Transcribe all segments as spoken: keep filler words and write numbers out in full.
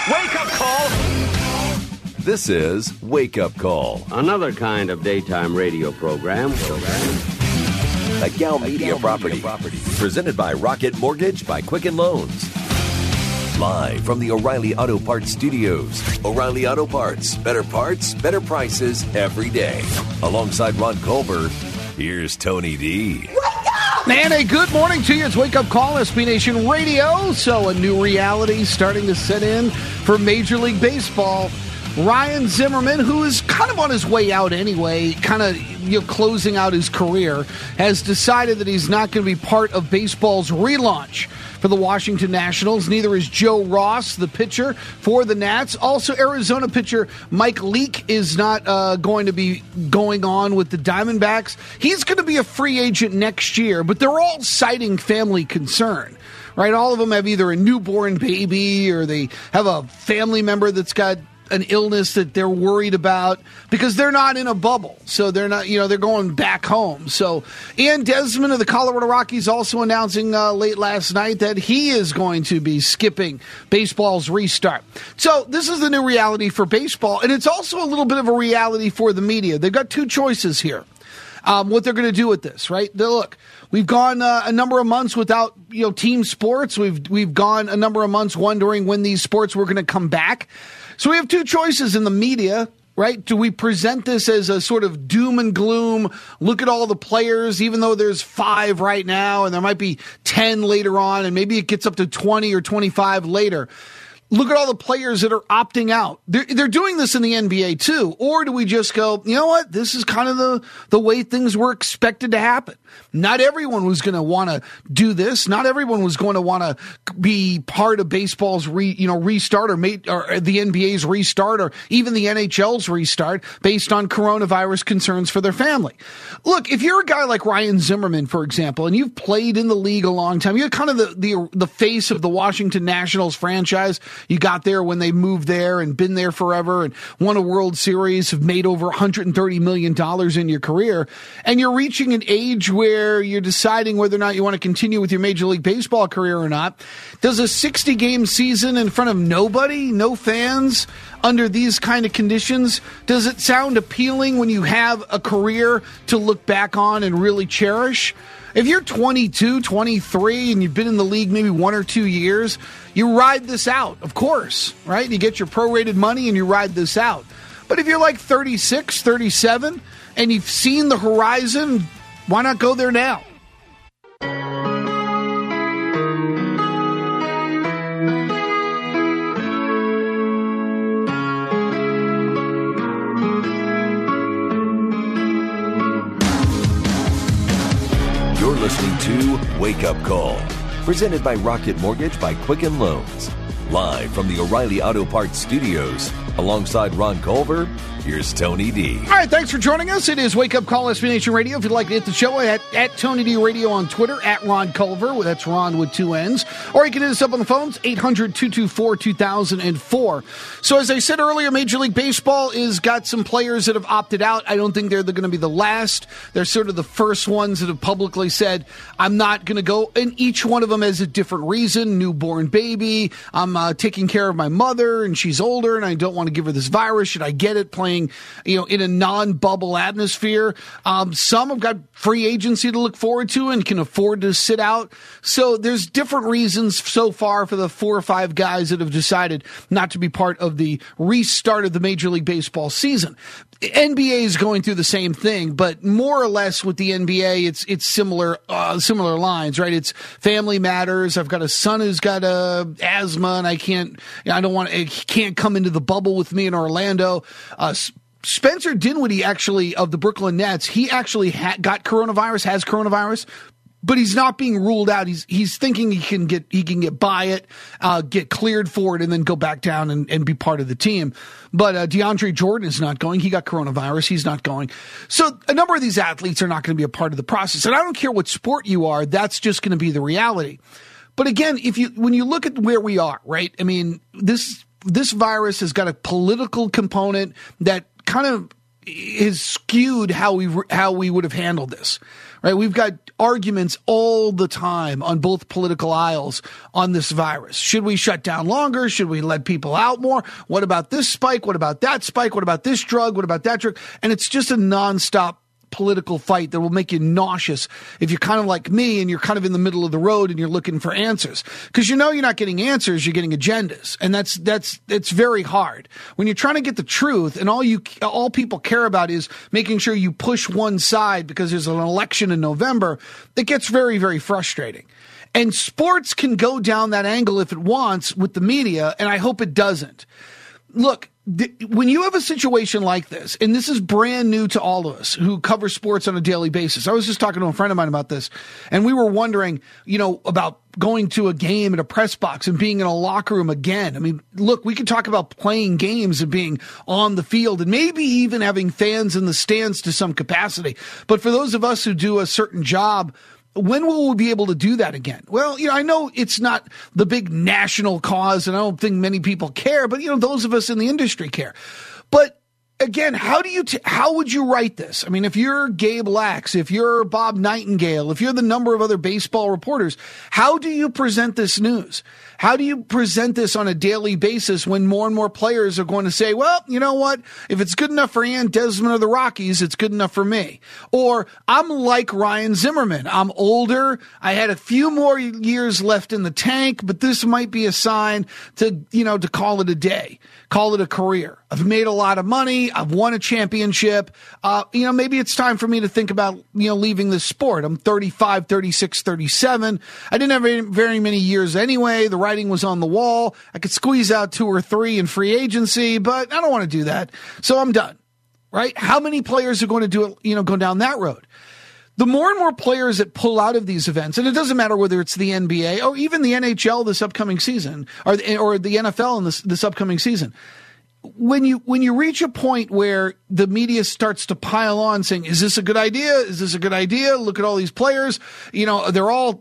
Wake up call. This is Wake Up Call, another kind of daytime radio program. A Gal Media property. Presented by Rocket Mortgage by Quicken Loans. Live from the O'Reilly Auto Parts Studios. O'Reilly Auto Parts. Better parts, better prices every day. Alongside Ron Culver, here's Tony D. And a good morning to you. It's Wake Up Call, S B Nation Radio. So a new reality starting to set in for Major League Baseball. Ryan Zimmerman, who is kind of on his way out anyway, kind of you know, closing out his career, has decided that he's not going to be part of baseball's relaunch for the Washington Nationals. Neither is Joe Ross, the pitcher for the Nats. Also, Arizona pitcher Mike Leake is not uh, going to be going on with the Diamondbacks. He's going to be a free agent next year, but they're all citing family concern. Right? All of them have either a newborn baby or they have a family member that's got an illness that they're worried about because they're not in a bubble. So they're not, you know, they're going back home. So Ian Desmond of the Colorado Rockies also announcing uh, late last night that he is going to be skipping baseball's restart. So this is the new reality for baseball. And it's also a little bit of a reality for the media. They've got two choices here. Um, what they're going to do with this, right? They, look, we've gone uh, a number of months without, you know, team sports. We've, we've gone a number of months wondering when these sports were going to come back. So we have two choices in the media, right? Do we present this as a sort of doom and gloom, look at all the players, even though there's five right now and there might be ten later on and maybe it gets up to twenty or twenty-five later. Look at all the players that are opting out. They're, they're doing this in the N B A too. Or do we just go, you know what? This is kind of the, the way things were expected to happen. Not everyone was going to want to do this. Not everyone was going to want to be part of baseball's re, you know, restart or, made, or the N B A's restart or even the N H L's restart based on coronavirus concerns for their family. Look, if you're a guy like Ryan Zimmerman, for example, and you've played in the league a long time, you're kind of the, the, the face of the Washington Nationals franchise. You got there when they moved there and been there forever and won a World Series, have made over one hundred thirty million dollars in your career. And you're reaching an age where you're deciding whether or not you want to continue with your Major League Baseball career or not. Does a sixty-game season in front of nobody, no fans, under these kind of conditions, does it sound appealing when you have a career to look back on and really cherish? If you're twenty-two, twenty-three, and you've been in the league maybe one or two years, you ride this out, of course, right? You get your prorated money and you ride this out. But if you're like thirty-six, thirty-seven, and you've seen the horizon, why not go there now? You're listening to Wake Up Call, presented by Rocket Mortgage by Quicken Loans. Live from the O'Reilly Auto Parts Studios, alongside Ron Culver, here's Tony D. All right, thanks for joining us. It is Wake Up Call, S B Nation Radio. If you'd like to hit the show, at, at Tony D Radio on Twitter, at Ron Culver. That's Ron with two N's. Or you can hit us up on the phones, eight hundred, two two four, two thousand four. So as I said earlier, Major League Baseball has got some players that have opted out. I don't think they're going to be the last. They're sort of the first ones that have publicly said, I'm not going to go. And each one of them has a different reason. Newborn baby. I'm uh, taking care of my mother, and she's older, and I don't want to give her this virus. Should I get it playing, you know, in a non-bubble atmosphere? Um, some have got free agency to look forward to and can afford to sit out. So there's different reasons so far for the four or five guys that have decided not to be part of the restart of the Major League Baseball season. N B A is going through the same thing, but more or less with the N B A, it's it's similar uh, similar lines, right? It's family matters. I've got a son who's got uh, asthma, and I can't, I don't want, he can't come into the bubble with me in Orlando. Uh, Spencer Dinwiddie, actually, of the Brooklyn Nets, he actually ha- got coronavirus, has coronavirus. But he's not being ruled out. He's he's thinking he can get he can get by it, uh, get cleared for it, and then go back down and, and be part of the team. But uh, DeAndre Jordan is not going. He got coronavirus. He's not going. So a number of these athletes are not going to be a part of the process. And I don't care what sport you are. That's just going to be the reality. But again, if you when you look at where we are, right? I mean, this this virus has got a political component that kind of is skewed how we how we would have handled this. right? We've got arguments all the time on both political aisles on this virus. Should we shut down longer? Should we let people out more? What about this spike? What about that spike? What about this drug? What about that drug? And it's just a nonstop political fight that will make you nauseous if you're kind of like me and you're kind of in the middle of the road and you're looking for answers, because you know you're not getting answers, you're getting agendas, and that's that's it's very hard when you're trying to get the truth and all you all people care about is making sure you push one side because there's an election in November. It gets very, very frustrating. And sports can go down that angle if it wants with the media, and I hope it doesn't. Look, when you have a situation like this, and this is brand new to all of us who cover sports on a daily basis. I was just talking to a friend of mine about this, and we were wondering, you know, about going to a game at a press box and being in a locker room again. I mean, look, we could talk about playing games and being on the field and maybe even having fans in the stands to some capacity. But for those of us who do a certain job, when will we be able to do that again? Well, you know, I know it's not the big national cause, and I don't think many people care, but, you know, those of us in the industry care. But again, how do you, t- how would you write this? I mean, if you're Gabe Lax, if you're Bob Nightingale, if you're the number of other baseball reporters, how do you present this news? How do you present this on a daily basis when more and more players are going to say, well, you know what? If it's good enough for Ian Desmond or the Rockies, it's good enough for me. Or I'm like Ryan Zimmerman. I'm older. I had a few more years left in the tank, but this might be a sign to, you know, to call it a day, call it a career. I've made a lot of money. I've won a championship. Uh, you know, maybe it's time for me to think about, you know, leaving this sport. I'm thirty-five, thirty-six, thirty-seven. I didn't have very, very many years anyway. The writing was on the wall. I could squeeze out two or three in free agency, but I don't want to do that. So I'm done, right? How many players are going to do it, you know, go down that road? The more and more players that pull out of these events, and it doesn't matter whether it's the N B A or even the N H L this upcoming season, or the, or the N F L in this, this upcoming season, when you when you reach a point where the media starts to pile on saying, is this a good idea? Is this a good idea? Look at all these players. You know, they're all,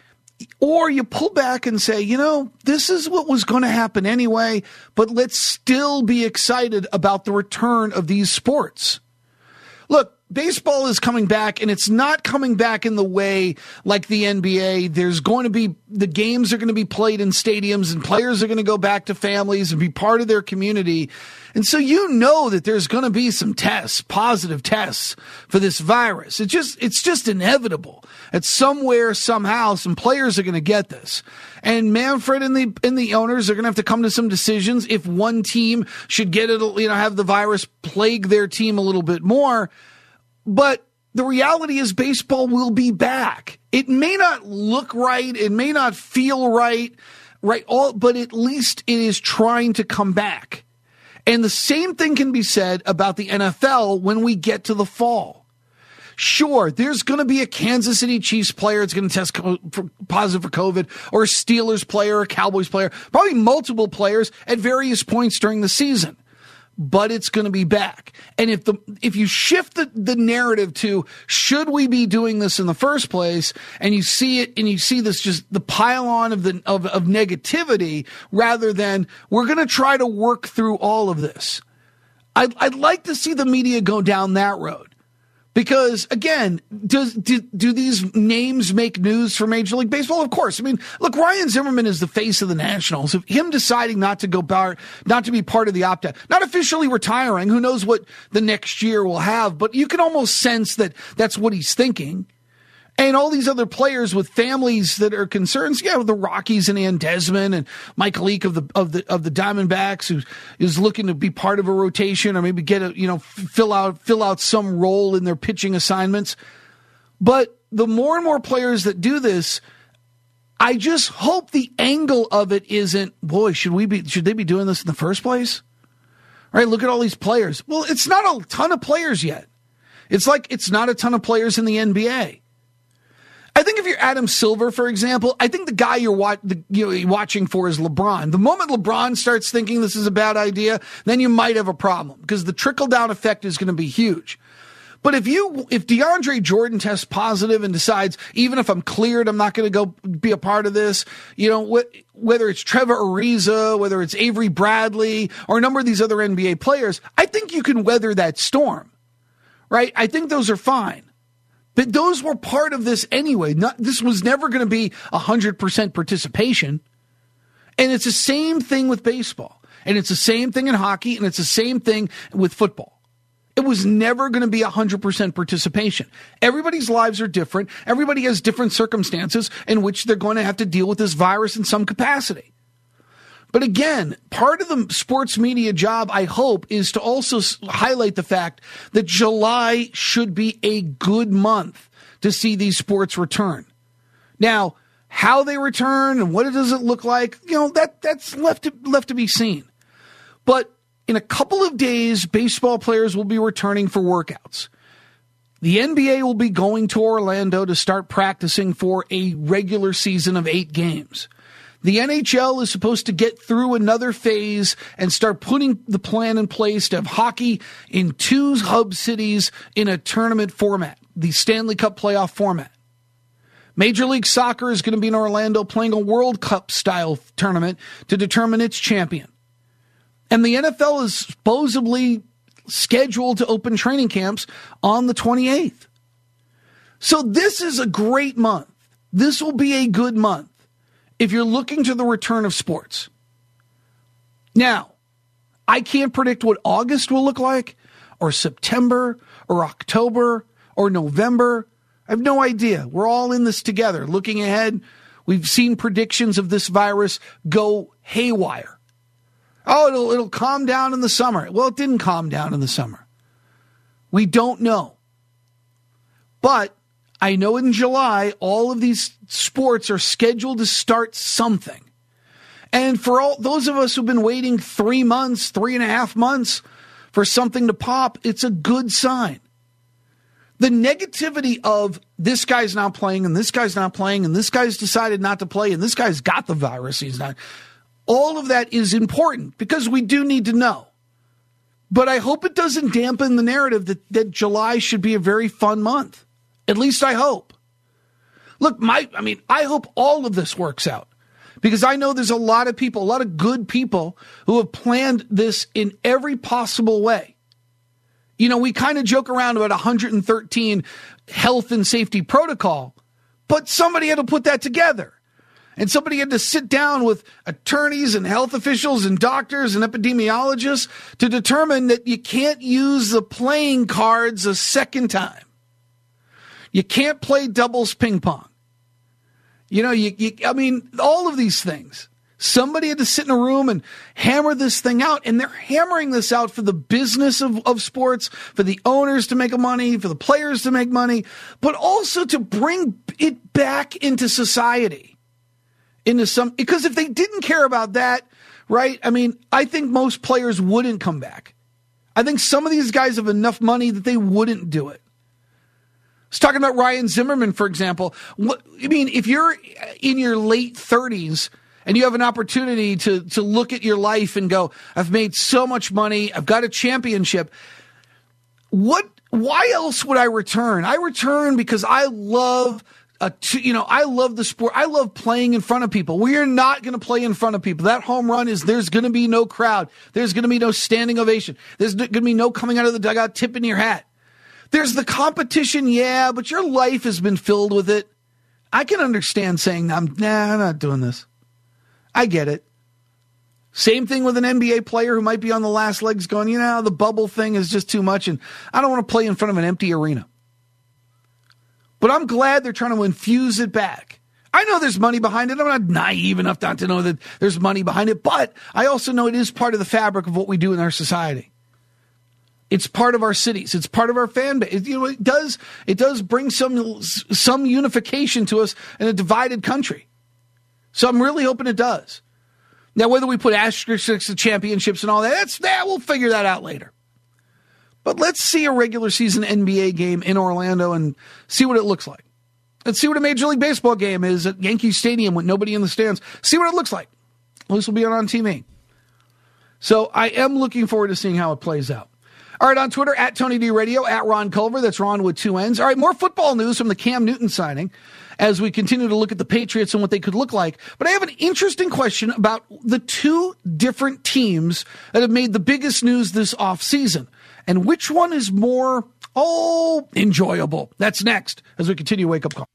or you pull back and say, you know, this is what was going to happen anyway, but let's still be excited about the return of these sports. Look, baseball is coming back, and it's not coming back in the way like the N B A. There's going to be, the games are going to be played in stadiums, and players are going to go back to families and be part of their community. And so you know that there's going to be some tests, positive tests for this virus. It just, it's just inevitable that somewhere, somehow, some players are going to get this. And Manfred and the and the owners are going to have to come to some decisions if one team should get it, you know, have the virus plague their team a little bit more. But the reality is baseball will be back. It may not look right. It may not feel right, right? All, but at least it is trying to come back. And the same thing can be said about the N F L when we get to the fall. Sure, there's going to be a Kansas City Chiefs player that's going to test co- for, positive for COVID, or a Steelers player, or a Cowboys player, probably multiple players at various points during the season. But it's going to be back. And if the if you shift the, the narrative to, should we be doing this in the first place, and you see it and you see this just the pile on of the of, of negativity, rather than we're going to try to work through all of this. I'd, I'd like to see the media go down that road. Because, again, does, do, do these names make news for Major League Baseball? Of course. I mean, look, Ryan Zimmerman is the face of the Nationals. If him deciding not to go bar, not to be part of the opt-out, not officially retiring, who knows what the next year will have, but you can almost sense that that's what he's thinking. And all these other players with families that are concerned, yeah, with the Rockies and Ian Desmond and Mike Leake of the of the of the Diamondbacks, who is looking to be part of a rotation or maybe get a you know fill out fill out some role in their pitching assignments. But the more and more players that do this, I just hope the angle of it isn't, boy, should we be should they be doing this in the first place? All right, look at all these players. Well, it's not a ton of players yet. It's like it's not a ton of players in the N B A. I think if you're Adam Silver, for example, I think the guy you're, wa- the, you know, watching for is LeBron. The moment LeBron starts thinking this is a bad idea, then you might have a problem, because the trickle-down effect is going to be huge. But if you, if DeAndre Jordan tests positive and decides, even if I'm cleared, I'm not going to go be a part of this, you know, wh- whether it's Trevor Ariza, whether it's Avery Bradley, or a number of these other N B A players, I think you can weather that storm, right? I think those are fine. But those were part of this anyway. Not, this was never going to be one hundred percent participation. And it's the same thing with baseball. And it's the same thing in hockey. And it's the same thing with football. It was never going to be one hundred percent participation. Everybody's lives are different. Everybody has different circumstances in which they're going to have to deal with this virus in some capacity. But again, part of the sports media job, I hope, is to also highlight the fact that July should be a good month to see these sports return. Now, how they return and what it does it look like, you know, that that's left to, left to be seen. But in a couple of days, baseball players will be returning for workouts. The N B A will be going to Orlando to start practicing for a regular season of eight games. The N H L is supposed to get through another phase and start putting the plan in place to have hockey in two hub cities in a tournament format, the Stanley Cup playoff format. Major League Soccer is going to be in Orlando playing a World Cup-style tournament to determine its champion. And the N F L is supposedly scheduled to open training camps on the twenty-eighth. So this is a great month. This will be a good month if you're looking to the return of sports. Now, I can't predict what August will look like, or September, or October, or November. I have no idea. We're all in this together. Looking ahead, we've seen predictions of this virus go haywire. Oh, it'll, it'll calm down in the summer. Well, it didn't calm down in the summer. We don't know. But I know in July, all of these sports are scheduled to start something. And for all those of us who've been waiting three months, three and a half months for something to pop, it's a good sign. The negativity of this guy's not playing and this guy's not playing and this guy's decided not to play and this guy's got the virus, he's not. All of that is important because we do need to know. But I hope it doesn't dampen the narrative that, that July should be a very fun month. At least I hope. Look, my, I mean, I hope all of this works out because I know there's a lot of people, a lot of good people who have planned this in every possible way. You know, we kind of joke around about one hundred thirteen health and safety protocol, but somebody had to put that together. And somebody had to sit down with attorneys and health officials and doctors and epidemiologists to determine that you can't use the playing cards a second time. You can't play doubles ping pong. You know, you, you, I mean, all of these things. Somebody had to sit in a room and hammer this thing out, and they're hammering this out for the business of, of sports, for the owners to make money, for the players to make money, but also to bring it back into society. Into some, because if they didn't care about that, right, I mean, I think most players wouldn't come back. I think some of these guys have enough money that they wouldn't do it. I was talking about Ryan Zimmerman, for example. What, I mean, if you're in your late thirties and you have an opportunity to, to look at your life and go, I've made so much money, I've got a championship, what? Why else would I return? I return because I love, a, you know, I love the sport. I love playing in front of people. We are not going to play in front of people. That home run is, there's going to be no crowd. There's going to be no standing ovation. There's going to be no coming out of the dugout, tipping your hat. There's the competition, yeah, but your life has been filled with it. I can understand saying, I'm, nah, I'm not doing this. I get it. Same thing with an N B A player who might be on the last legs going, you know, the bubble thing is just too much, and I don't want to play in front of an empty arena. But I'm glad they're trying to infuse it back. I know there's money behind it. I'm not naive enough not to know that there's money behind it, but I also know it is part of the fabric of what we do in our society. It's part of our cities. It's part of our fan base. It, you know, it does. It does bring some some unification to us in a divided country. So I'm really hoping it does. Now, whether we put asterisks to championships and all that, that's that. We'll figure that out later. But let's see a regular season N B A game in Orlando and see what it looks like. Let's see what a Major League Baseball game is at Yankee Stadium with nobody in the stands. See what it looks like. This will be on, on T V. So I am looking forward to seeing how it plays out. All right, on Twitter, at Tony D Radio, at Ron Culver. That's Ron with two N's. All right, more football news from the Cam Newton signing as we continue to look at the Patriots and what they could look like. But I have an interesting question about the two different teams that have made the biggest news this offseason. And which one is more oh, enjoyable. That's next as we continue Wake Up Call.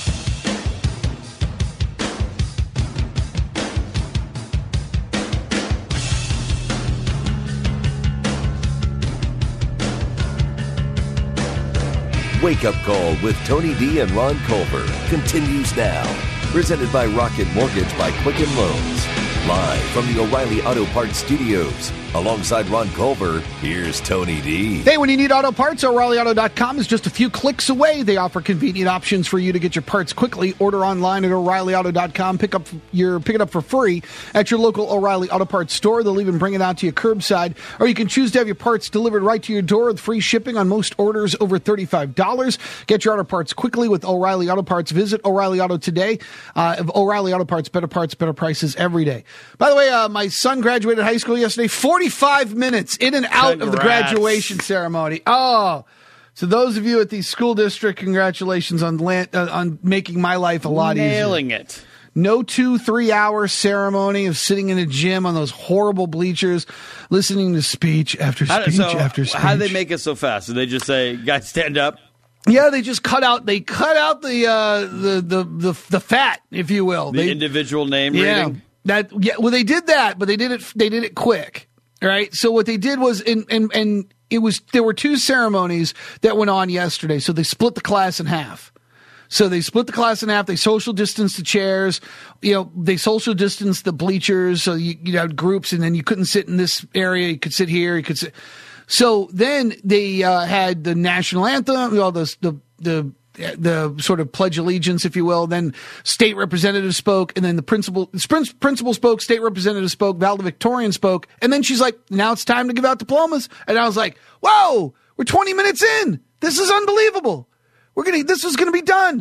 Wake Up Call with Tony D and Ron Culver continues now. Presented by Rocket Mortgage by Quicken Loans. Live from the O'Reilly Auto Parts Studios. Alongside Ron Culver, here's Tony D. Hey, when you need auto parts, O'Reilly Auto dot com is just a few clicks away. They offer convenient options for you to get your parts quickly. Order online at O'Reilly Auto dot com. Pick up your pick it up for free at your local O'Reilly Auto Parts store. They'll even bring it out to you curbside. Or you can choose to have your parts delivered right to your door with free shipping on most orders over thirty-five dollars. Get your auto parts quickly with O'Reilly Auto Parts. Visit O'Reilly Auto today. Uh, O'Reilly Auto Parts, better parts, better prices every day. By the way, uh, my son graduated high school yesterday. forty-five minutes in and out Congrats. Of the graduation ceremony. Oh, so those of you at the school district, congratulations on land, uh, on making my life a lot Nailing easier. Nailing it. No two, three-hour ceremony of sitting in a gym on those horrible bleachers, listening to speech after speech so after speech. How did they make it so fast? Did they just say, guys, stand up? Yeah, they just cut out. They cut out the uh, the, the the the fat, if you will. The they, individual name yeah, reading. That yeah. Well, they did that, but they did it. They did it quick, right? So what they did was, and and and it was there were two ceremonies that went on yesterday. So they split the class in half. So they split the class in half. They social distanced the chairs. You know, they social distanced the bleachers. So you you had groups, and then you couldn't sit in this area. You could sit here. You could sit. So then they uh, had the national anthem, you know, the, the the the sort of pledge allegiance, if you will. Then state representative spoke, and then the principal principal spoke, state representative spoke, valedictorian spoke, and then she's like, "Now it's time to give out diplomas." And I was like, "Whoa, we're twenty minutes in. This is unbelievable. We're gonna this is gonna be done."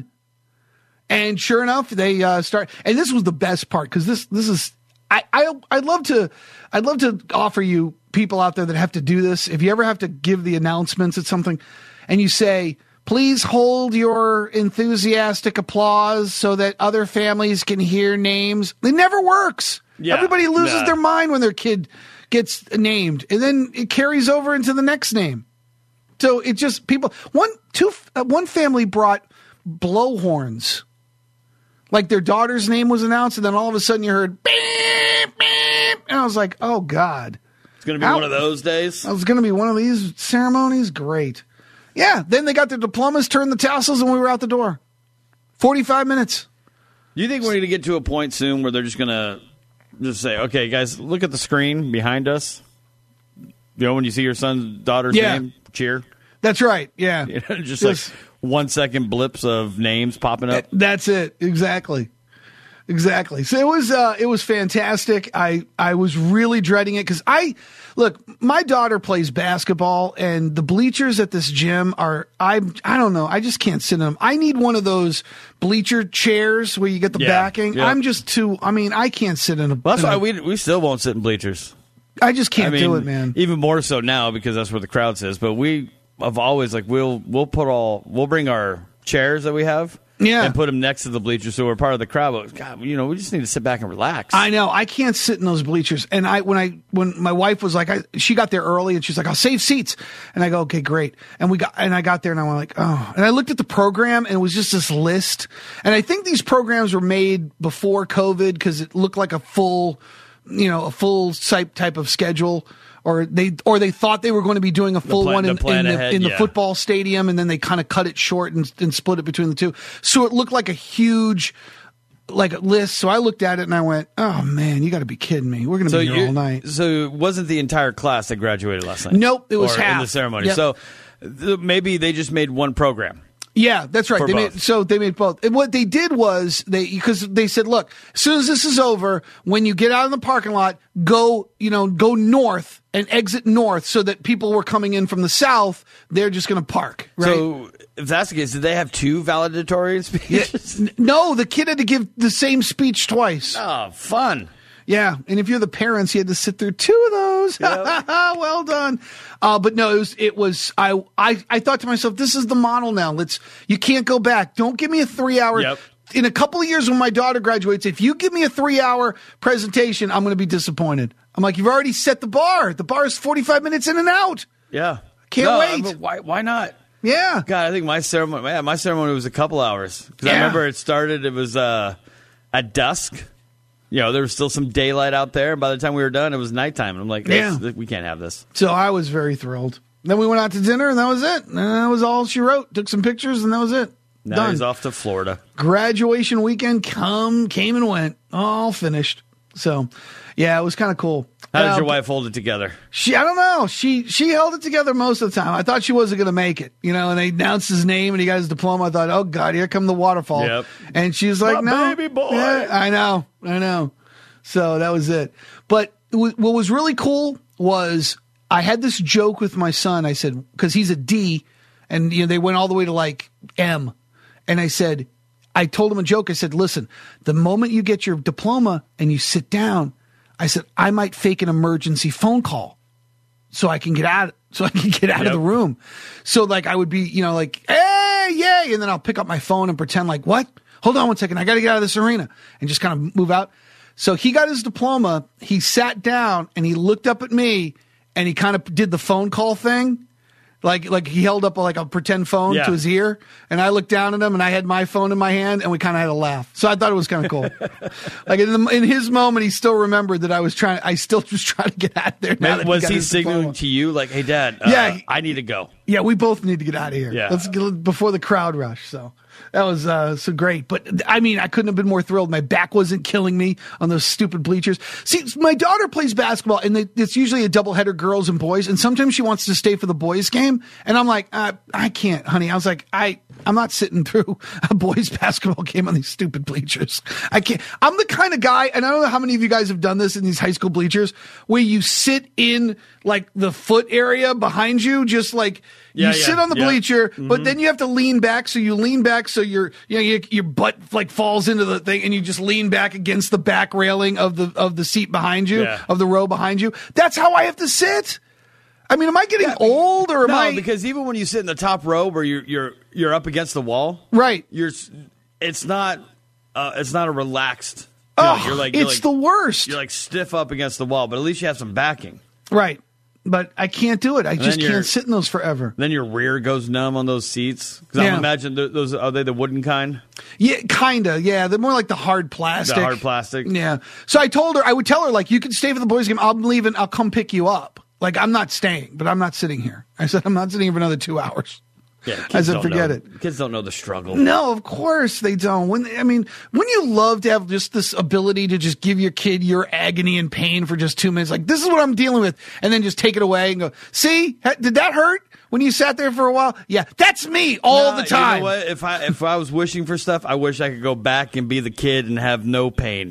And sure enough, they uh, start. And this was the best part because this this is I I I'd love to I'd love to offer you people out there that have to do this. If you ever have to give the announcements at something, and you say, "Please hold your enthusiastic applause so that other families can hear names," it never works. Yeah, Everybody loses nah. their mind when their kid gets named, and then it carries over into the next name. So it just people one two uh, one family brought blowhorns. Like their daughter's name was announced, and then all of a sudden you heard beep, beep, and I was like, "Oh God, it's going to be How, one of those days." I was going to be one of these ceremonies. Great, yeah. Then they got their diplomas, turned the tassels, and we were out the door. Forty-five minutes. Do you think we're going to get to a point soon where they're just going to just say, "Okay, guys, look at the screen behind us. You know, when you see your son's daughter's yeah. name, cheer." That's right. Yeah, you know, just, just like. One second blips of names popping up. That's it. Exactly. Exactly. So it was uh, it was fantastic. I, I was really dreading it because I look, my daughter plays basketball, and the bleachers at this gym are I I don't know. I just can't sit in them. I need one of those bleacher chairs where you get the yeah, backing. Yeah. I'm just too. I mean, I can't sit in a. Well, that's in why a, we we still won't sit in bleachers. I just can't I mean, do it, man. Even more so now because that's where the crowd says. But we. I've always like we'll we'll put all we'll bring our chairs that we have yeah. and put them next to the bleachers so we're part of the crowd. But God, you know, we just need to sit back and relax. I know I can't sit in those bleachers. And I when I when my wife was like, I, she got there early and she's like, "I'll save seats." And I go, "Okay, great." And we got and I got there and I went like, "Oh." And I looked at the program and it was just this list. And I think these programs were made before COVID because it looked like a full, you know, a full type type of schedule. Or they, or they thought they were going to be doing a full plan, one in, the, in the, ahead, in the yeah. football stadium, and then they kind of cut it short and, and split it between the two. So it looked like a huge, like a list. So I looked at it and I went, "Oh man, you got to be kidding me! We're going to so be here all night." So it wasn't the entire class that graduated last night? Nope, it was or half in the ceremony. Yep. So th- maybe they just made one program. Yeah, that's right. For They both. made, so they made both. And what they did was they because they said, "Look, as soon as this is over, when you get out in the parking lot, go you know go north and exit north, so that people who are coming in from the south, they're just going to park." Right? So if that's the case, did they have two valedictorian speeches? Yeah, no, the kid had to give the same speech twice. Oh, fun. Yeah, and if you're the parents, you had to sit through two of those. Yep. Well done. Uh, but no, it was. It was. I. I. I thought to myself, this is the model now. Let's. You can't go back. Don't give me a three hour. Yep. In a couple of years, when my daughter graduates, if you give me a three hour presentation, I'm going to be disappointed. I'm like, you've already set the bar. The bar is forty-five minutes in and out. Yeah. Can't no, wait. But why? Why not? Yeah. God, I think my ceremony, yeah, my ceremony was a couple hours. Because Yeah. I remember it started, it was uh, at dusk. You know, there was still some daylight out there. By the time we were done, it was nighttime. And I'm like, Yeah. this- we can't have this. So I was very thrilled. Then we went out to dinner, and that was it. And that was all she wrote. Took some pictures, and that was it. Now Done. he's off to Florida. Graduation weekend come came and went, all finished. So, yeah, it was kind of cool. How did Uh, your wife hold it together? She, I don't know. She she held it together most of the time. I thought she wasn't going to make it, you know. And they announced his name, and he got his diploma. I thought, oh God, here come the waterfall. Yep. And she was like, My no, baby boy. Yeah, I know, I know. So that was it. But w- what was really cool was I had this joke with my son. I said, because he's a D, and you know they went all the way to like M, and I said, I told him a joke. I said, listen, the moment you get your diploma and you sit down, I said, I might fake an emergency phone call so I can get out, so I can get out Yep. of the room. So like I would be, you know, like, hey, yay. And then I'll pick up my phone and pretend like, what? Hold on one second. I got to get out of this arena and just kind of move out. So he got his diploma. He sat down and he looked up at me and he kind of did the phone call thing. Like, like he held up a, like a pretend phone Yeah. to his ear, and I looked down at him, and I had my phone in my hand, and we kind of had a laugh. So I thought it was kind of cool. Like in, the, in his moment, he still remembered that I was trying. I still was trying to get out of there. Now that Was got he his signaling diploma. to you like, hey, Dad, uh, Yeah, he- I need to go? Yeah, we both need to get out of here. Yeah. Let's get before the crowd rush. So that was uh, so great. But I mean, I couldn't have been more thrilled. My back wasn't killing me on those stupid bleachers. See, my daughter plays basketball, and they, it's usually a doubleheader, girls and boys. And sometimes she wants to stay for the boys game, and I'm like, uh, I can't, honey. I was like, I, I'm not sitting through a boys basketball game on these stupid bleachers. I can't. I'm the kind of guy, and I don't know how many of you guys have done this in these high school bleachers, where you sit in like the foot area behind you, just like. Yeah, you yeah, sit on the yeah. bleacher, but then you have to lean back. So you lean back, so your you know your, your butt like falls into the thing, and you just lean back against the back railing of the of the seat behind you, Yeah. of the row behind you. That's how I have to sit. I mean, am I getting old or am No, I because even when you sit in the top row where you're you're you're up against the wall, right? you're it's not uh, it's not a relaxed. You know, Oh, you're like you're it's like, the worst. You're like stiff up against the wall, but at least you have some backing. Right. But I can't do it. I just then you're- can't sit in those forever. Then your rear goes numb on those seats. Because Yeah. I imagine th- those are they the wooden kind? Yeah, kinda. Yeah, they're more like the hard plastic. The hard plastic. Yeah. So I told her, I would tell her, like, you can stay for the boys' game. I'm leaving. I'll come pick you up. Like, I'm not staying, but I'm not sitting here. I said, I'm not sitting here for another two hours. Yeah, I kids said, don't forget know- it. Kids don't know the struggle. No, of course they don't. When I mean, when you love to have just this ability to just give your kid your agony and pain for just two minutes, like this is what I'm dealing with, and then just take it away and go, see, Ha- did that hurt when you sat there for a while? Yeah, that's me all Nah, the time. You know what? If I if I was wishing for stuff, I wish I could go back and be the kid and have no pain.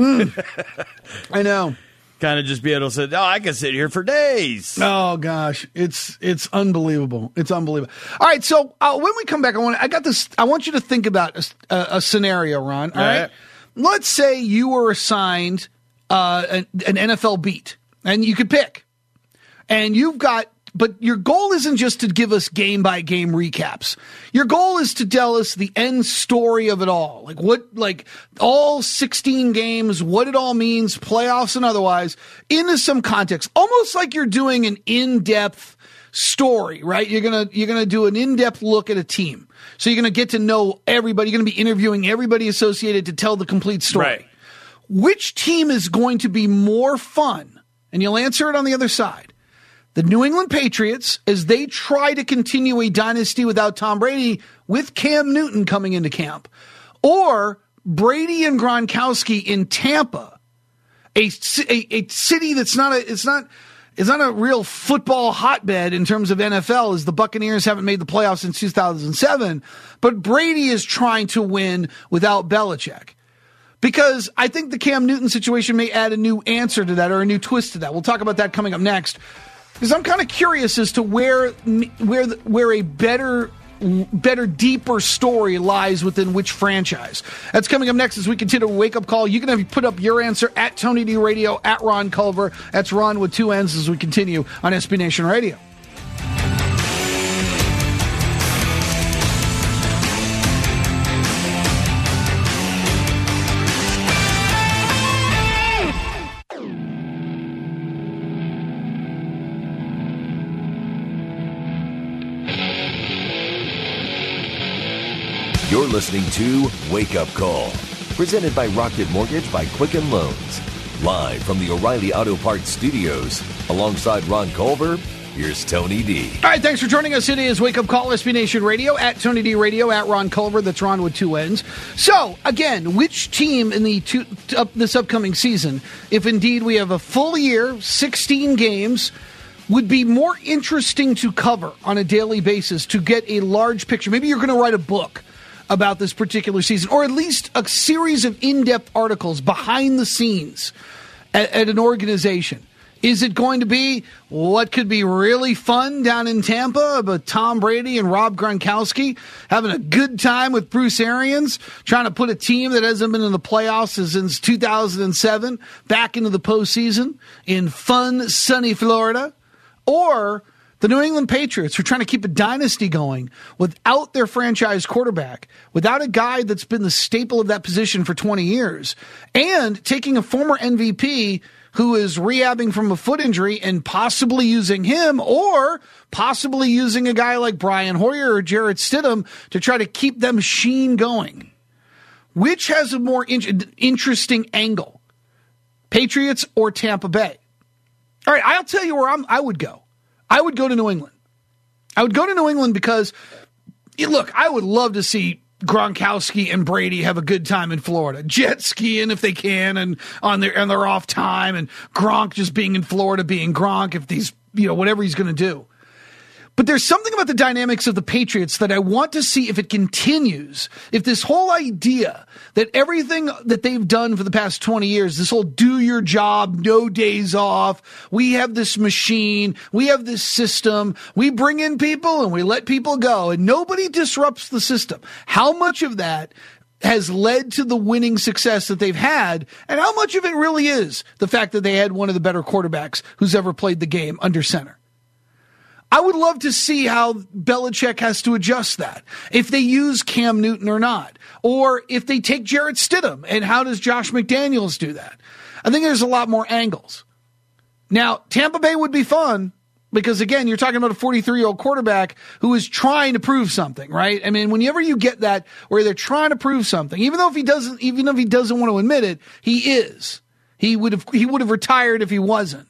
I know. Kind of just be able to say, "Oh, I can sit here for days." Oh gosh, it's it's unbelievable. It's unbelievable. All right, so uh, when we come back, I want I got this. I want you to think about a, a, a scenario, Ron. All All right? right. Let's say you were assigned uh, an, an N F L beat, and you could pick, and you've got. But your goal isn't just to give us game by game recaps. Your goal is to tell us the end story of it all. Like what, like all sixteen games, what it all means, playoffs and otherwise, into some context. Almost like you're doing an in-depth story, right? You're going to, you're going to do an in-depth look at a team. So you're going to get to know everybody. You're going to be interviewing everybody associated to tell the complete story. Right. Which team is going to be more fun? And you'll answer it on the other side. The New England Patriots, as they try to continue a dynasty without Tom Brady, with Cam Newton coming into camp, or Brady and Gronkowski in Tampa, a, a, a city that's not a it's not it's not a real football hotbed in terms of N F L, as the Buccaneers haven't made the playoffs since two thousand seven, but Brady is trying to win without Belichick. Because I think the Cam Newton situation may add a new answer to that or a new twist to that. We'll talk about that coming up next. Because I'm kind of curious as to where where where a better better deeper story lies within which franchise. That's coming up next as we continue to Wake Up Call. You can have put up your answer at Tony D Radio, at Ron Culver. That's Ron with two N's as we continue on S B Nation Radio. You're listening to Wake Up Call, presented by Rocket Mortgage by Quicken Loans. Live from the O'Reilly Auto Parts Studios, alongside Ron Culver, here's Tony D. All right, thanks for joining us. It is Wake Up Call, S B Nation Radio, at Tony D Radio, at Ron Culver. That's Ron with two N's. So, again, which team in the two, up, this upcoming season, if indeed we have a full year, sixteen games, would be more interesting to cover on a daily basis to get a large picture? Maybe you're going to write a book about this particular season, or at least a series of in-depth articles behind the scenes at, at an organization. Is it going to be what could be really fun down in Tampa about Tom Brady and Rob Gronkowski having a good time with Bruce Arians, trying to put a team that hasn't been in the playoffs since two thousand seven back into the postseason in fun, sunny Florida? Or the New England Patriots, who are trying to keep a dynasty going without their franchise quarterback, without a guy that's been the staple of that position for twenty years, and taking a former M V P who is rehabbing from a foot injury and possibly using him, or possibly using a guy like Brian Hoyer or Jarrett Stidham to try to keep that machine going. Which has a more in- interesting angle, Patriots or Tampa Bay? All right, I'll tell you where I'm, I would go. I would go to New England. I would go to New England because, look, I would love to see Gronkowski and Brady have a good time in Florida, jet skiing if they can, and on their on their off time, and Gronk just being in Florida, being Gronk, if these, you know, whatever he's going to do. But there's something about the dynamics of the Patriots that I want to see if it continues, if this whole idea that everything that they've done for the past twenty years, this whole do your job, no days off, we have this machine, we have this system, we bring in people and we let people go, and nobody disrupts the system. How much of that has led to the winning success that they've had, and how much of it really is the fact that they had one of the better quarterbacks who's ever played the game under center? I would love to see how Belichick has to adjust that, if they use Cam Newton or not, or if they take Jarrett Stidham, and how does Josh McDaniels do that? I think there's a lot more angles. Now, Tampa Bay would be fun because, again, you're talking about a forty-three-year-old quarterback who is trying to prove something, right? I mean, whenever you get that where they're trying to prove something, even though if he doesn't, even if he doesn't want to admit it, he is. He would have, he would have retired if he wasn't.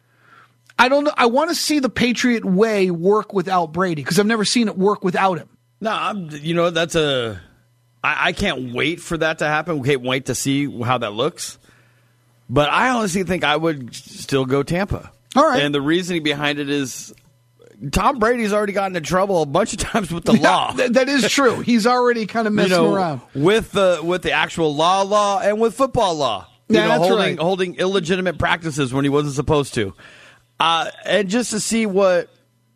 I don't know. I want to see the Patriot way work without Brady because I've never seen it work without him. No, I'm, you know, that's a. I, I can't wait for that to happen. We can't wait to see how that looks. But I honestly think I would still go Tampa. All right. And the reasoning behind it is Tom Brady's already gotten in trouble a bunch of times with the Yeah, law. th- that is true. He's already kind of messing you know, around with the with the actual law law and with football law. You Yeah, know, that's holding right. holding illegitimate practices when he wasn't supposed to. Uh, and just to see what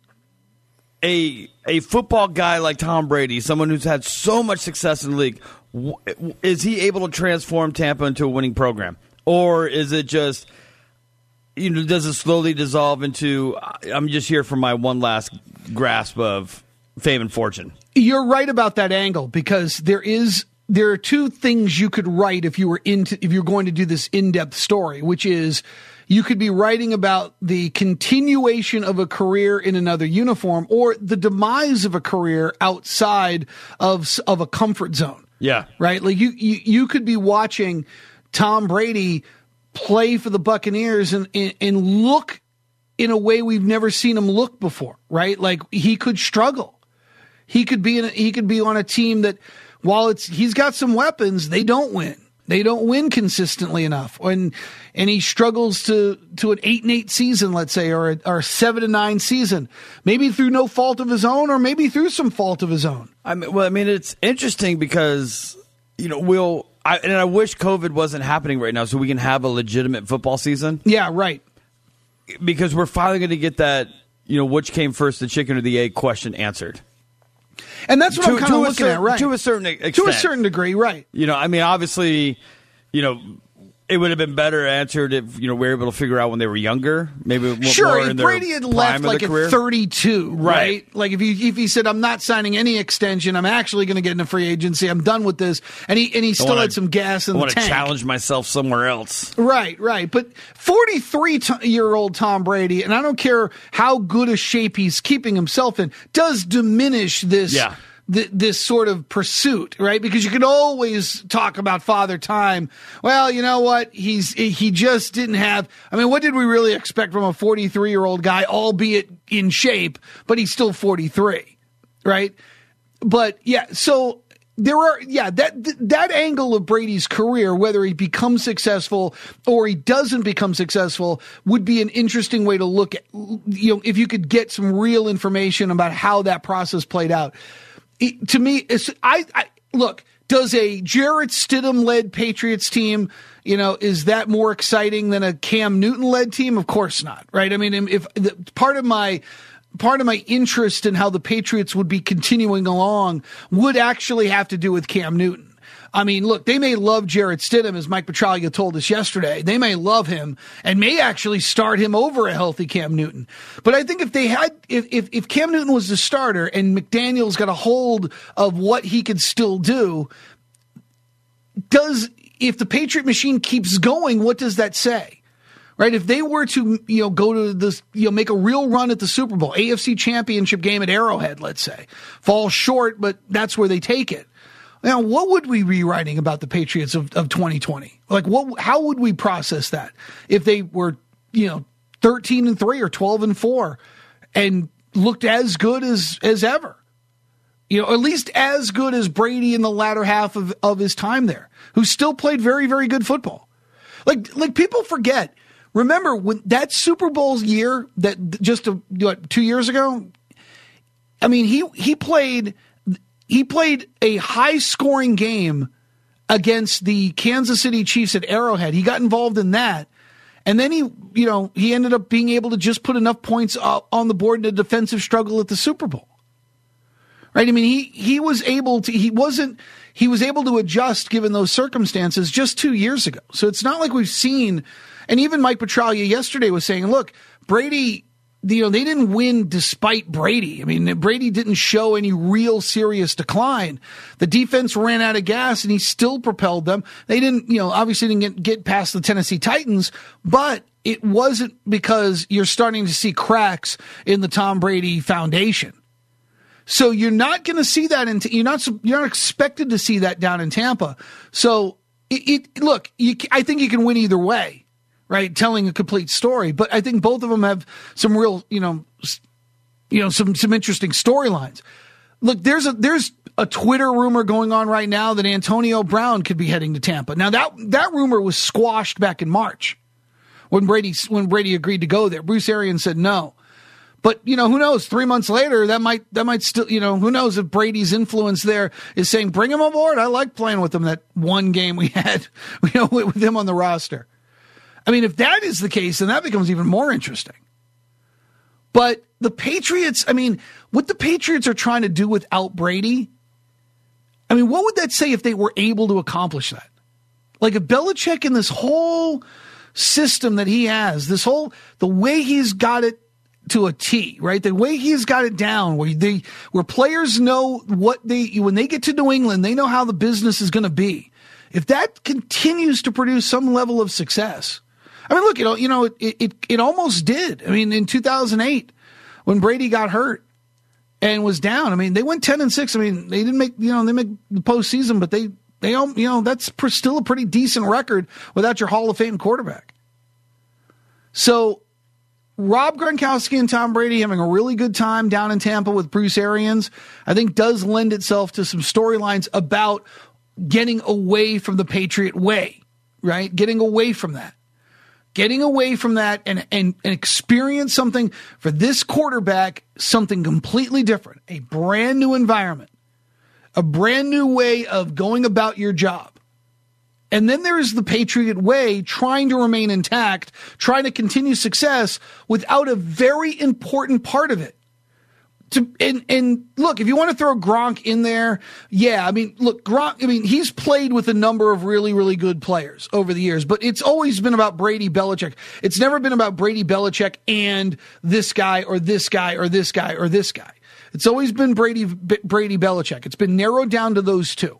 a a football guy like Tom Brady, someone who's had so much success in the league, w- is he able to transform Tampa into a winning program? Or is it just, you know, does it slowly dissolve into, I'm just here for my one last grasp of fame and fortune? You're right about that angle because there is there are two things you could write if you were into if you're going to do this in-depth story, which is you could be writing about the continuation of a career in another uniform or the demise of a career outside of of a comfort zone. Yeah. Right? Like you you, you could be watching Tom Brady play for the Buccaneers and, and and look in a way we've never seen him look before, right? Like he could struggle. He could be in a, he could be on a team that while it's he's got some weapons, they don't win. They don't win consistently enough, and and he struggles to to an eight and eight season, let's say, or a, or a seven and nine season, maybe through no fault of his own, or maybe through some fault of his own. I mean, well, I mean, it's interesting because you know we'll, I, and I wish COVID wasn't happening right now, so we can have a legitimate football season. Yeah, right. Because we're finally going to get that, you know, which came first, the chicken or the egg question answered. And that's what to, I'm kind of to a looking certain, at, right? To a certain extent. To a certain degree, right. You know, I mean, obviously, you know, it would have been better answered if, you know, we were able to figure out when they were younger. Maybe sure, more if in their Brady had prime left of like the at career. thirty-two, right? Right. Like if he if he said, I'm not signing any extension, I'm actually going to get into free agency, I'm done with this, and he and he still wanna, had some gas in I the want to tank. challenge myself somewhere else. Right, right. But forty-three-year-old Tom Brady, and I don't care how good a shape he's keeping himself in, does diminish this Yeah. th- this sort of pursuit, right? Because you can always talk about Father Time. Well, you know what? He's he just didn't have. I mean, what did we really expect from a forty-three-year-old guy, albeit in shape, but he's still forty-three, right? But yeah, so. There are, yeah, that that angle of Brady's career, whether he becomes successful or he doesn't become successful, would be an interesting way to look at, you know, if you could get some real information about how that process played out. It, to me, it's, I, I look, does a Jarrett Stidham-led Patriots team, you know, is that more exciting than a Cam Newton-led team? Of course not, right? I mean, if the, part of my Part of my interest in how the Patriots would be continuing along would actually have to do with Cam Newton. I mean, look, they may love Jarrett Stidham, as Mike Petraglia told us yesterday. They may love him and may actually start him over a healthy Cam Newton. But I think if they had, if if, if Cam Newton was the starter and McDaniels got a hold of what he could still do, does if the Patriot machine keeps going, what does that say? Right, if they were to, you know, go to this, you know, make a real run at the Super Bowl, A F C Championship game at Arrowhead, let's say, fall short, but that's where they take it. Now, what would we be writing about the Patriots of, of twenty twenty? Like, what? How would we process that if they were, you know, thirteen and three or twelve and four, and looked as good as as ever? You know, at least as good as Brady in the latter half of, of his time there, who still played very, very good football. Like, like people forget. Remember when that Super Bowl year that just a, what, two years ago? I mean, he he played he played a high scoring game against the Kansas City Chiefs at Arrowhead. He got involved in that, and then he you know he ended up being able to just put enough points on the board in a defensive struggle at the Super Bowl. Right? I mean, he he was able to he wasn't he was able to adjust given those circumstances just two years ago. So it's not like we've seen. And even Mike Petraglia yesterday was saying, look, Brady, you know, they didn't win despite Brady. I mean, Brady didn't show any real serious decline. The defense ran out of gas and he still propelled them. They didn't, you know, obviously didn't get, get past the Tennessee Titans, but it wasn't because you're starting to see cracks in the Tom Brady foundation. So you're not going to see that in, you're not, you're not expected to see that down in Tampa. So it, it look, you, I think you can win either way. Right, telling a complete story, but I think both of them have some real, you know, you know, some some interesting storylines. Look, there's a there's a Twitter rumor going on right now that Antonio Brown could be heading to Tampa. Now that that rumor was squashed back in March when Brady when Brady agreed to go there. Bruce Arians said no, but you know who knows? Three months later, that might that might still you know who knows if Brady's influence there is saying bring him aboard. I like playing with him that one game we had, you know, with him on the roster. I mean, if that is the case, then that becomes even more interesting. But the Patriots, I mean, what the Patriots are trying to do without Brady, I mean, what would that say if they were able to accomplish that? Like if Belichick and this whole system that he has, this whole, the way he's got it to a T, right? The way he's got it down, where they, where players know what they, when they get to New England, they know how the business is going to be. If that continues to produce some level of success, I mean, look, you know, you know, it, it it almost did. I mean, in two thousand eight, when Brady got hurt and was down, I mean, they went ten and six. I mean, they didn't make, you know, they make the postseason, but they, they, you know, that's still a pretty decent record without your Hall of Fame quarterback. So Rob Gronkowski and Tom Brady having a really good time down in Tampa with Bruce Arians, I think does lend itself to some storylines about getting away from the Patriot way, right? Getting away from that. Getting away from that and, and, and experience something for this quarterback, something completely different, a brand new environment, a brand new way of going about your job. And then there is the Patriot way, trying to remain intact, trying to continue success without a very important part of it. To, and, and look, if you want to throw Gronk in there, yeah, I mean, look, Gronk, I mean, he's played with a number of really, really good players over the years, but it's always been about Brady Belichick. It's never been about Brady Belichick and this guy or this guy or this guy or this guy. It's always been Brady, B- Brady Belichick. It's been narrowed down to those two.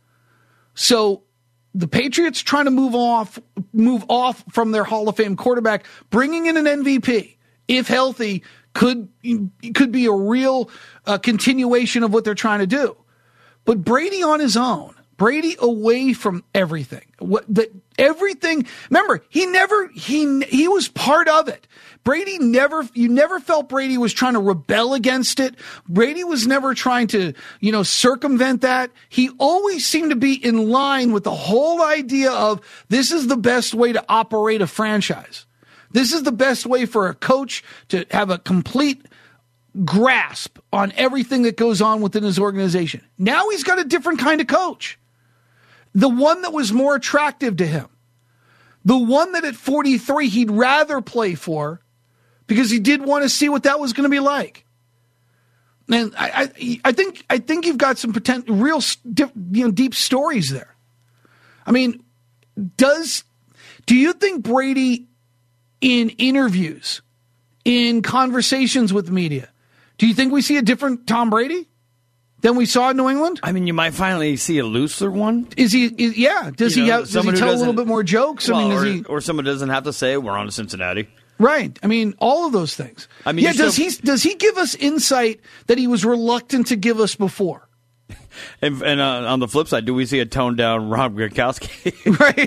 So the Patriots trying to move off, move off from their Hall of Fame quarterback, bringing in an M V P, if healthy, could could be a real uh, continuation of what they're trying to do. But Brady on his own, Brady away from everything, what that everything. Remember, he never he he was part of it. Brady never, you never felt Brady was trying to rebel against it. Brady was never trying to, you know, circumvent that. He always seemed to be in line with the whole idea of this is the best way to operate a franchise. This is the best way for a coach to have a complete grasp on everything that goes on within his organization. Now he's got a different kind of coach. The one that was more attractive to him. The one that at forty-three he'd rather play for, because he did want to see what that was going to be like. And I, I, I think, I think you've got some potential, real, you know, deep stories there. I mean, does, do you think Brady in interviews, in conversations with media, do you think we see a different Tom Brady than we saw in New England? I mean, you might finally see a looser one. Is he? Is, yeah. Does you he know, have? Does he tell a little bit more jokes? Well, I mean, does or, he? Or someone doesn't have to say we're on to Cincinnati. Right. I mean, all of those things. I mean, yeah. Does still, he? Does he give us insight that he was reluctant to give us before? And, and uh, on the flip side, do we see a toned down Rob Gronkowski?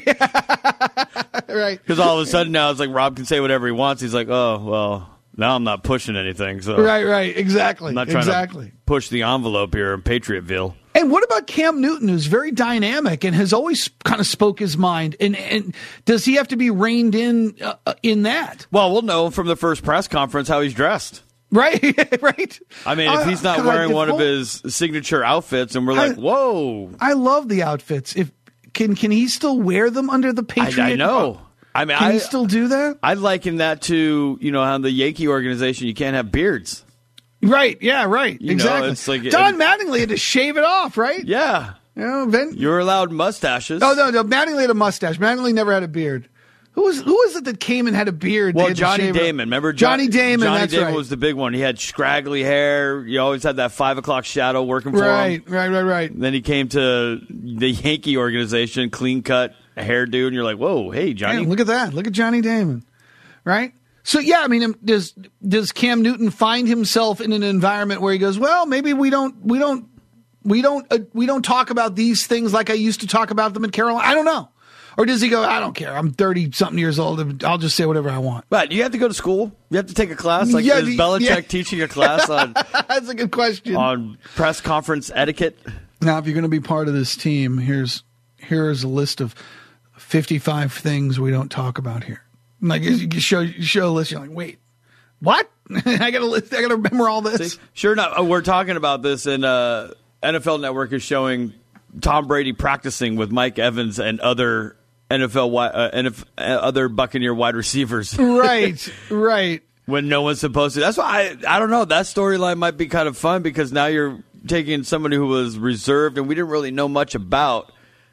Right. Right. Because all of a sudden now it's like Rob can say whatever he wants. He's like, oh well. Now I'm not pushing anything. So right, right, exactly. I'm not trying exactly. to push the envelope here in Patriotville. And what about Cam Newton, who's very dynamic and has always kind of spoke his mind? And, and does he have to be reined in uh, in that? Well, we'll know from the first press conference how he's dressed. Right, right. I mean, if he's not uh, wearing one of difficult. his signature outfits, and we're like, I, whoa. I love the outfits. If can can he still wear them under the Patriot? I, I know. I mean, Can I, he still do that? I liken that to, you know, how the Yankee organization, you can't have beards. Right, yeah, right. You exactly. know, it's like, Don Mattingly had to shave it off, right? Yeah. You know, Vin- You're allowed mustaches. Oh, no, no. Mattingly had a mustache. Mattingly never had a beard. Who was who was it that came and had a beard? Well, Johnny Damon. Remember Johnny John, Damon? Johnny that's Damon right. was the big one. He had scraggly hair. You always had that five o'clock shadow working for right, him. Right, right, right, right. Then he came to the Yankee organization, clean cut hairdo, and you're like, whoa, hey, Johnny. Yeah, look at that. Look at Johnny Damon. Right? So, yeah, I mean, does does Cam Newton find himself in an environment where he goes, well, maybe we don't we don't we don't uh, we don't talk about these things like I used to talk about them in Carolina? I don't know. Or does he go, I don't care. I'm thirty-something years old. I'll just say whatever I want. But you have to go to school. You have to take a class. Like, Yeah, is the- Belichick yeah. teaching a class on That's a good question. on press conference etiquette? Now, if you're going to be part of this team, here's here's a list of fifty-five things we don't talk about here. Like you show you show a list, you're like, wait, what? I got to list. I got to remember all this. See? Sure enough, we're talking about this, and uh, N F L Network is showing Tom Brady practicing with Mike Evans and other N F L wi- uh, N F L, uh, other Buccaneer wide receivers. Right, right. When no one's supposed to. That's why I I don't know. That storyline might be kind of fun because now you're taking somebody who was reserved and we didn't really know much about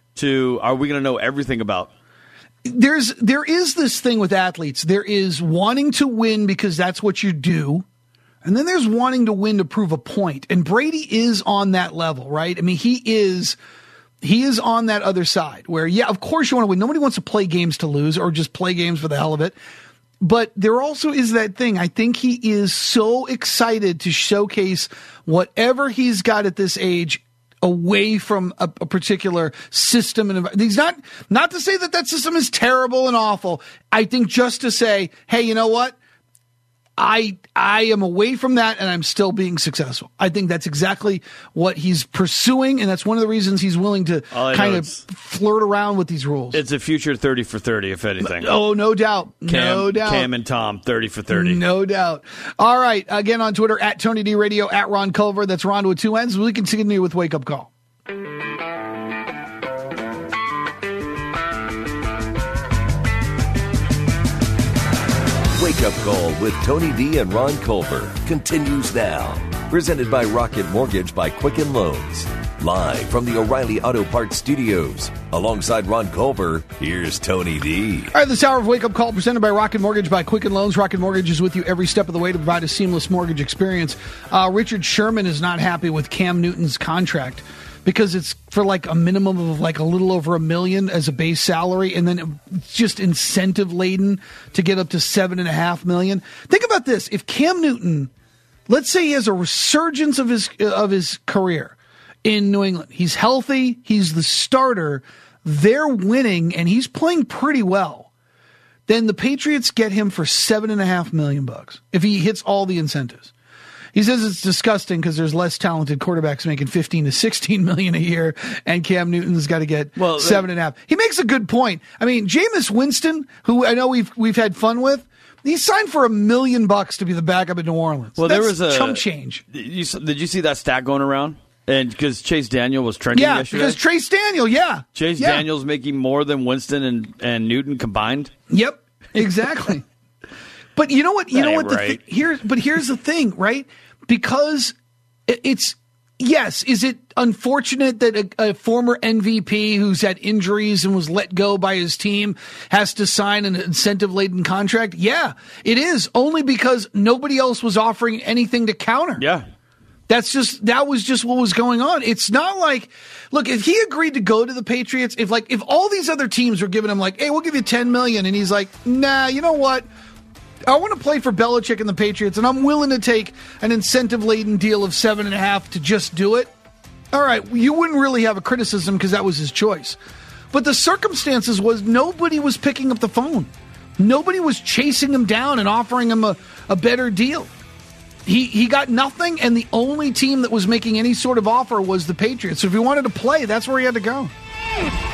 to are we going to know everything about? There's there is this thing with athletes. There is wanting to win because that's what you do. And then there's wanting to win to prove a point. And Brady is on that level, right? I mean, he is he is on that other side where, yeah, of course you want to win. Nobody wants to play games to lose or just play games for the hell of it. But there also is that thing. I think he is so excited to showcase whatever he's got at this age away from a, a particular system. And he's not, not to say that that system is terrible and awful. I think just to say, hey, you know what? I I am away from that and I'm still being successful. I think that's exactly what he's pursuing, and that's one of the reasons he's willing to kind of flirt around with these rules. It's a future thirty for thirty, if anything. Oh, no doubt. Cam, no doubt. Cam and Tom, thirty for thirty. No doubt. All right. Again, on Twitter, at Tony D Radio, at Ron Culver. That's Ron with two N's. We continue with Wake Up Call. Wake Up Call with Tony D and Ron Culver continues now. Presented by Rocket Mortgage by Quicken Loans. Live from the O'Reilly Auto Parts Studios. Alongside Ron Culver, here's Tony D. All right, this hour of Wake Up Call presented by Rocket Mortgage by Quicken Loans. Rocket Mortgage is with you every step of the way to provide a seamless mortgage experience. Uh, Richard Sherman is not happy with Cam Newton's contract. because it's for like a minimum of like a little over a million as a base salary, and then it's just incentive laden to get up to seven and a half million. Think about this: if Cam Newton, let's say he has a resurgence of his of his career in New England, he's healthy, he's the starter, they're winning, and he's playing pretty well. Then the Patriots get him for seven and a half million bucks if he hits all the incentives. He says it's disgusting because there's less talented quarterbacks making fifteen to sixteen million a year, and Cam Newton's got to get well, seven and a half. He makes a good point. I mean, Jameis Winston, who I know we've we've had fun with, he signed for a million bucks to be the backup in New Orleans. Well, That's there was a chump change. You, did you see that stat going around? And because Chase Daniel was trending yeah, yesterday. because Chase Daniel, yeah, Chase yeah. Daniel's making more than Winston and, and Newton combined. Yep, exactly. But you know what? You That know ain't what? The right. th- here, but here's the thing, right? Because it- it's yes. Is it unfortunate that a, a former M V P who's had injuries and was let go by his team has to sign an incentive-laden contract? Yeah, it is. Only because nobody else was offering anything to counter. Yeah. That's just, that was just what was going on. It's not like, look, if he agreed to go to the Patriots, if like, if all these other teams were giving him like, hey, we'll give you ten million, and he's like, nah, you know what? I want to play for Belichick and the Patriots, and I'm willing to take an incentive-laden deal of seven and a half to just do it. All right, you wouldn't really have a criticism because that was his choice. But the circumstances was nobody was picking up the phone. Nobody was chasing him down and offering him a, a better deal. He he got nothing, and the only team that was making any sort of offer was the Patriots. So if he wanted to play, that's where he had to go.